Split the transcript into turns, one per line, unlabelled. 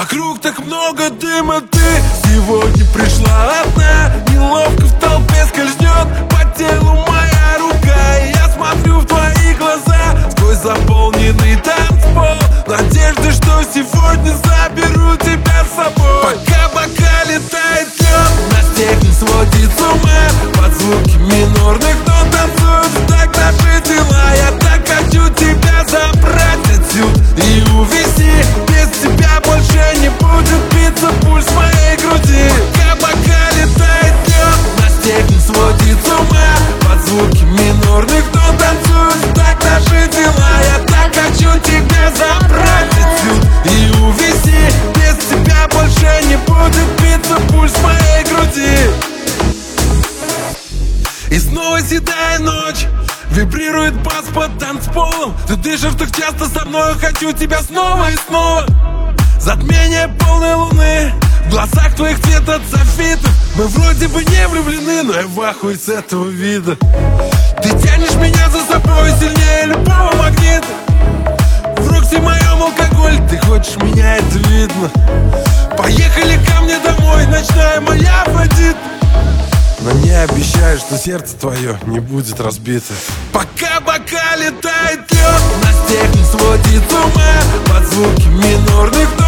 Вокруг так много дыма, ты сегодня пришла одна. Неловко в толпе скользнет по телу моя рука. И я смотрю в твои глаза сквозь заполненный танцпол. Надежды, что сегодня заберу тебя с собой. Пока бока летает лед, нас всех не сводит с ума. Под звуки минорных нот танцуют в такт наши тела. Я так хочу тебя забрать отсюда и увезти. Без тебя больше не будет биться пульс в моей груди. Пока бока летает лед, нас всех не сводит с ума. Под звуки минорных нот танцуют в такт наши тела. Я так хочу тебя забрать отсюда и увезти. Без тебя больше не будет биться пульс в моей груди. И снова седая ночь, вибрирует бас под танцполом. Ты дышишь так часто со мной, хочу тебя снова и снова. Затмение полной луны, в глазах твоих цвет от софитов. Мы вроде бы не влюблены, но я в ахуе с этого вида. Ты тянешь меня за собой сильнее любого магнита. В руксе моем алкоголь, ты хочешь меня, это видно. Поехали ко мне домой, ночная моя Афродита. Но не обещаю, что сердце твое не будет разбито. Пока бока летает лед, нас всех не сводит с ума. Под звуки минорных